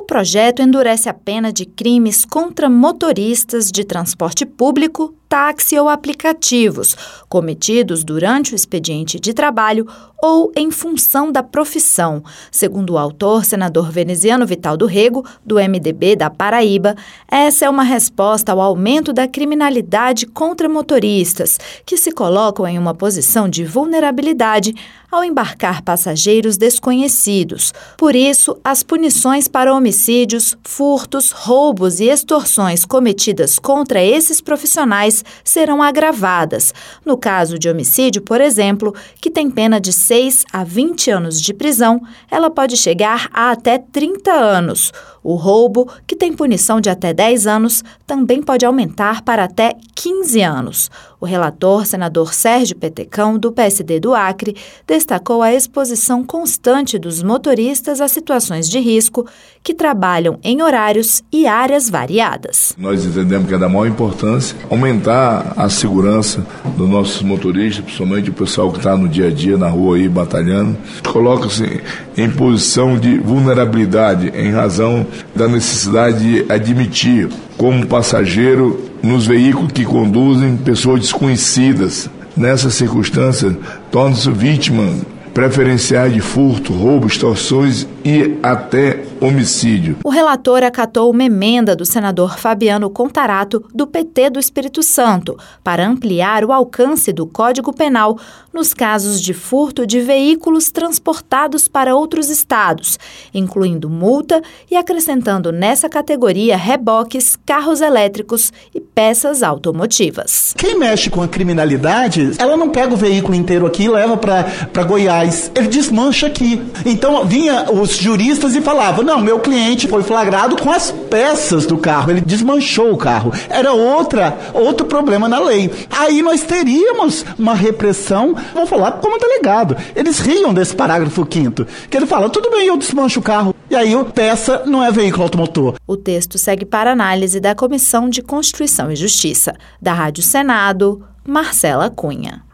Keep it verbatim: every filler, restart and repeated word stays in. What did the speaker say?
projeto endurece a pena de crimes contra motoristas de transporte público, táxi ou aplicativos, cometidos durante o expediente de trabalho ou em função da profissão. Segundo o autor, senador veneziano Vital do Rego, do M D B da Paraíba, essa é uma resposta ao aumento da criminalidade contra motoristas, que se colocam em uma posição de vulnerabilidade ao embarcar passageiros desconhecidos. Por isso, as punições para homicídios, furtos, roubos e extorsões cometidas contra esses profissionais serão agravadas. No caso de homicídio, por exemplo, que tem pena de seis a vinte anos de prisão, ela pode chegar a até trinta anos. O roubo, que tem punição de até dez anos, também pode aumentar para até quinze anos. O relator, senador Sérgio Petecão, do P S D do Acre, destacou a exposição constante dos motoristas a situações de risco que trabalham em horários e áreas variadas. Nós entendemos que é da maior importância aumentar a segurança dos nossos motoristas, principalmente o pessoal que está no dia a dia, na rua aí, batalhando. Coloca-se em posição de vulnerabilidade em razão da necessidade de admitir como passageiro nos veículos que conduzem pessoas desconhecidas. Nessa circunstância, tornam-se vítimas preferenciais de furto, roubo, extorsões e até homicídio. O relator acatou uma emenda do senador Fabiano Contarato, do P T do Espírito Santo, para ampliar o alcance do Código Penal nos casos de furto de veículos transportados para outros estados, incluindo multa e acrescentando nessa categoria reboques, carros elétricos e peças automotivas. Quem mexe com a criminalidade, ela não pega o veículo inteiro aqui e leva para Goiás. Ele desmancha aqui. Então, vinha os juristas e falavam, não, meu cliente foi flagrado com as peças do carro, ele desmanchou o carro. Era outra, outro problema na lei. Aí nós teríamos uma repressão, vou falar como delegado. Eles riam desse parágrafo quinto, que ele fala, tudo bem, eu desmancho o carro. E aí, peça não é veículo automotor. O texto segue para análise da Comissão de Constituição e Justiça. Da Rádio Senado, Marcela Cunha.